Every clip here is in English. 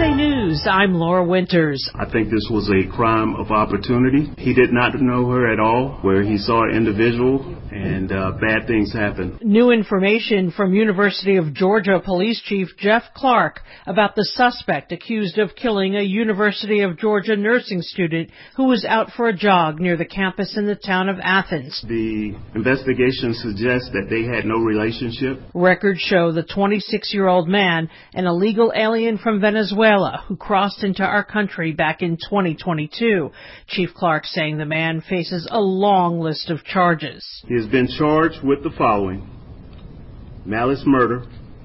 USA News, I'm Laura Winters. I think this was a crime of opportunity. He did not know her at all, where he saw an individual and bad things happen. New information from University of Georgia Police Chief Jeff Clark about the suspect accused of killing a University of Georgia nursing student who was out for a jog near the campus in the town of Athens. The investigation suggests that they had no relationship. Records show the 26-year-old man, an illegal alien from Venezuela who crossed into our country back in 2022. Chief Clark saying the man faces a long list of charges. He has been charged with the following: malice murder,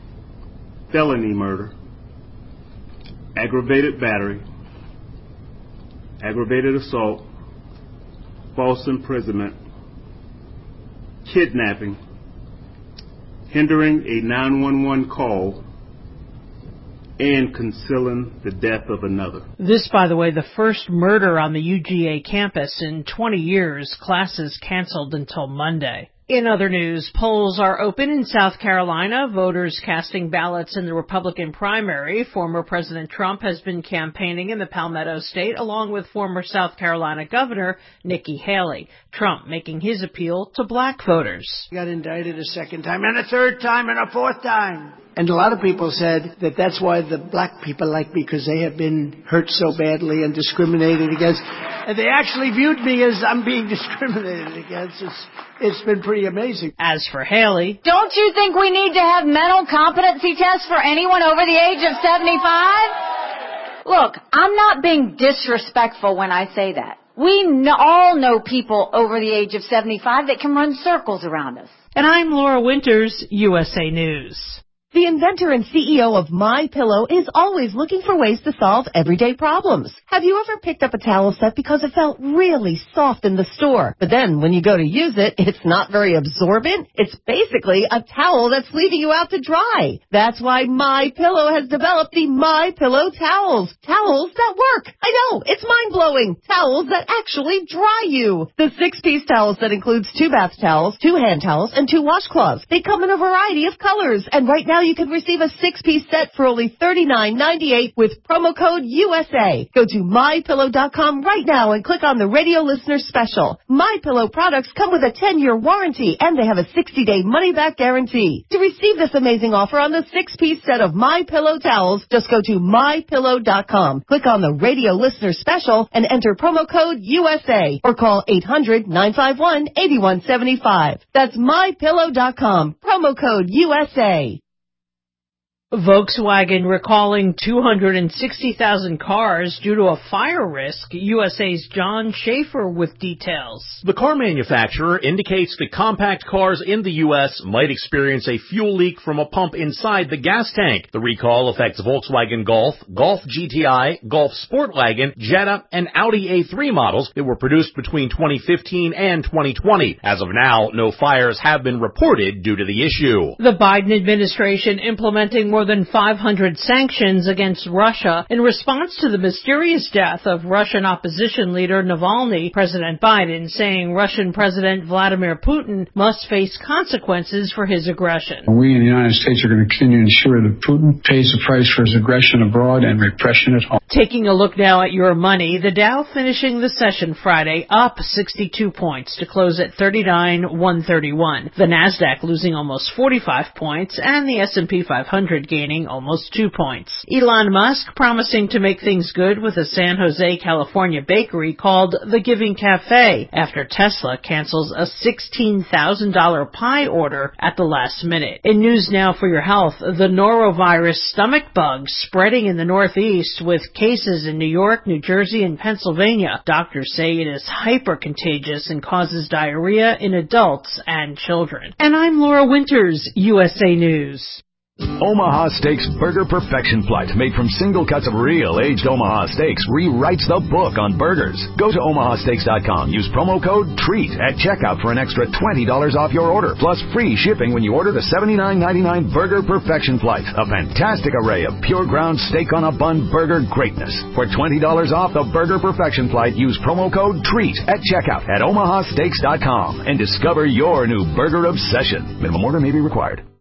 felony murder, aggravated battery, aggravated assault, false imprisonment, kidnapping, hindering a 911 call, and concealing the death of another. This, by the way, the first murder on the UGA campus in 20 years. Classes canceled until Monday. In other news, polls are open in South Carolina. Voters casting ballots in the Republican primary. Former President Trump has been campaigning in the Palmetto State along with former South Carolina Governor Nikki Haley. Trump making his appeal to black voters. He got indicted a second time and a third time and a fourth time. And a lot of people said that that's why the black people like me, because they have been hurt so badly and discriminated against. And they actually viewed me as I'm being discriminated against. It's been pretty amazing. As for Haley, don't you think we need to have mental competency tests for anyone over the age of 75? Look, I'm not being disrespectful when I say that. We all know people over the age of 75 that can run circles around us. And I'm Laura Winters, USA News. The inventor and CEO of MyPillow is always looking for ways to solve everyday problems. Have you ever picked up a towel set because it felt really soft in the store, but then when you go to use it, it's not very absorbent? It's basically a towel that's leaving you out to dry. That's why MyPillow has developed the MyPillow towels. Towels that work. I know, it's mind-blowing. Towels that actually dry you. The 6-piece towel set includes 2 bath towels, 2 hand towels, and 2 washcloths. They come in a variety of colors, and right now you can receive a 6-piece set for only $39.98 with promo code USA. Go to MyPillow.com right now and click on the radio listener special. MyPillow products come with a 10-year warranty and they have a 60-day money-back guarantee. To receive this amazing offer on the 6-piece set of MyPillow towels, just go to MyPillow.com. Click on the radio listener special and enter promo code USA or call 800-951-8175. That's MyPillow.com. Promo code USA. Volkswagen recalling 260,000 cars due to a fire risk. USA's John Schaefer with details. The car manufacturer indicates that compact cars in the U.S. might experience a fuel leak from a pump inside the gas tank. The recall affects Volkswagen Golf, Golf GTI, Golf Sportwagen, Jetta, and Audi A3 models that were produced between 2015 and 2020. As of now, no fires have been reported due to the issue. The Biden administration implementing more than 500 sanctions against Russia in response to the mysterious death of Russian opposition leader Navalny. President Biden saying Russian President Vladimir Putin must face consequences for his aggression. We in the United States are going to continue to ensure that Putin pays the price for his aggression abroad and repression at home. Taking a look now at your money, the Dow finishing the session Friday up 62 points to close at 39,131. The Nasdaq losing almost 45 points and the S&P 500 gaining almost 2 points. Elon Musk promising to make things good with a San Jose, California bakery called The Giving Cafe after Tesla cancels a $16,000 pie order at the last minute. In news now for your health, the norovirus stomach bug spreading in the Northeast with cases in New York, New Jersey, and Pennsylvania. Doctors say it is hyper-contagious and causes diarrhea in adults and children. And I'm Laura Winters, USA News. Omaha Steaks Burger Perfection Flight, made from single cuts of real aged Omaha steaks, rewrites the book on burgers. Go to omahasteaks.com. Use promo code TREAT at checkout for an extra $20 off your order, plus free shipping when you order the $79.99 Burger Perfection Flight, a fantastic array of pure ground steak on a bun burger greatness. For $20 off the Burger Perfection Flight, use promo code TREAT at checkout at omahasteaks.com and discover your new burger obsession. Minimum order may be required.